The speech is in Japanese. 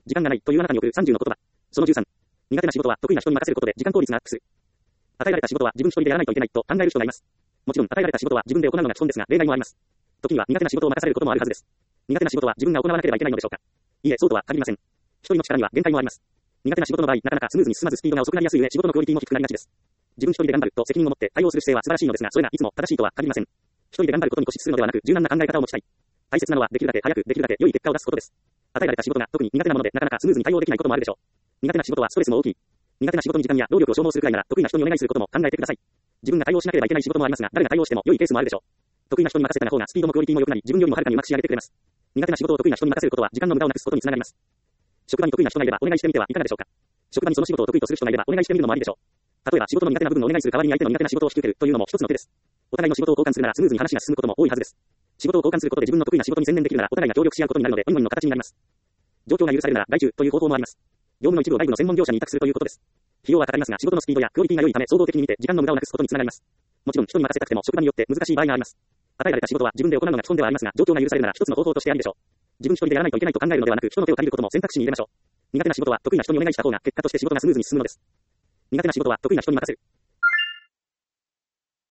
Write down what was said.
時間がないというあなたに送る30の言葉。その13。苦手な仕事は得意な人に任せることで時間効率がアップする。与えられた仕事は自分一人でやらないといけないと考える人がいます。もちろん与えられた仕事は自分で行うのが基本ですが、例外もあります。時には苦手な仕事を任されることもあるはずです。苦手な仕事は自分が行わなければいけないのでしょうか。いいえ、そうとは限りません。一人の力には限界もあります。苦手な仕事の場合、なかなかスムーズに進まずスピードが遅くなりやすい上、仕事のクオリティも低くなりがちです。自分一人で頑張ると責任を持って対応する姿勢は素晴らしいのですが、それがいつも正しいとは限りません。一人で頑張ることに固執するのではなく、柔軟な考え方を持ちたい。大切なのはできるだけ早くできるだけ良い結果を出すことです。与えられた仕事が特に苦手なものでなかなかスムーズに対応できないこともあるでしょう。苦手な仕事はストレスも大きい。苦手な仕事に時間や労力を消耗するくらいなら得意な人にお願いすることも考えてください。自分が対応しなければいけない仕事もありますが、誰が対応しても良いケースもあるでしょう。得意な人に任せた方がスピードもクオリティも良くなり、自分よりもはるかにうまく仕上げてくれます。苦手な仕事を得意な人に任せることは時間の無駄をなくすことにつながります。職場に得意な人がいればお願いしてみてはいかがでしょうか。職場にその仕事を得意とする人がいればお願いしてみるのもありでしょう。例えば仕事の苦手な部分をお願いする代わりに相手の苦手な仕事を引き受けるというのも一つの手です。お互いの仕事を交換するならスムーズに話が進むことも多いはずです。仕事を交換することで自分の得意な仕事に専念できるならお互いが協力し合うことになるのでウィンウィンの形になります。状況が許されるなら外注という方法もあります。業務の一部を外部の専門業者に委託するということです。費用はかかりますが仕事のスピードやクオリティが良いため総合的に見て時間の無駄をなくすことにつながります。もちろん人に任せたくても職場によって難しい場合があります。与えられた仕事は自分で行うのが基本ではありますが、状況が許されるなら一つの方法としてありでしょう。自分一人でやらないといけないと考えるのではなく、人の手を借りることも選択肢に入れましょう。苦手な仕事は得意な人にお願いした方が結果として仕事がスムーズに進むのです。苦手な仕事は得意な人に任せる。